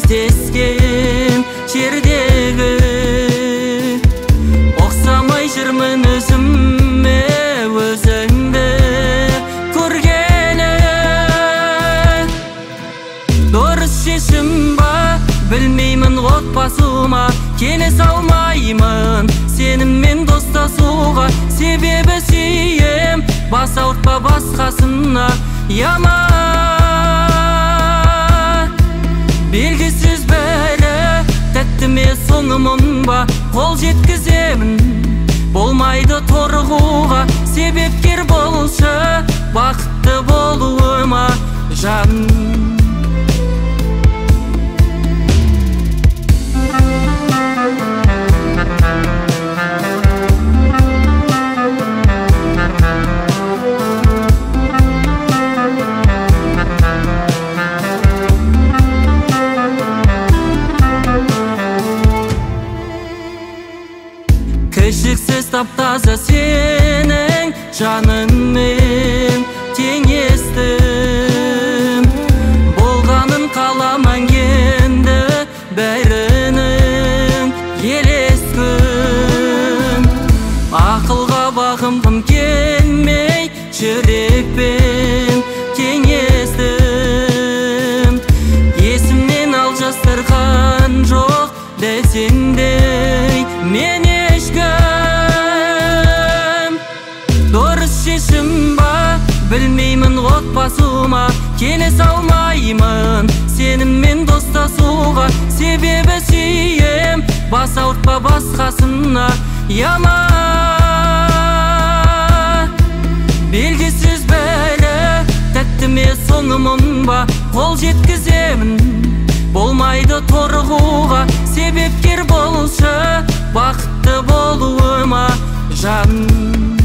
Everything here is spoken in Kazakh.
кездескен жердегі оқсамай жүрмін өзіме өзіңді көргені дұрыс шешім ба білмеймін отбасыма келе салмаймын сеніммен достасуға себебі сүйем бас ауыртпа басқасына яма белгісіз бәрі тәтті ме соңы мұң ба қол жеткіземін болмайды торығуға себепкер болшы бақытты болуыма жаным кішіксіз таптаза сенің жаныңмен теңестім болғанын қаламан енді бәрінің елес күн ақылға бағынғым келмей жүрекпен кеңестім есімнен алжастырған жоқ дәсеңдей мен дұрыс шешім ба білмеймін отбасыма келе салмаймын сеніммен достасуға себебі сүйем бас ауыртпа басқасына яма белгісіз бәрі тәтті ме соңы мұң ба қол жеткіземін болмайды торығуға себепкер болшы бақытты болуыма жаным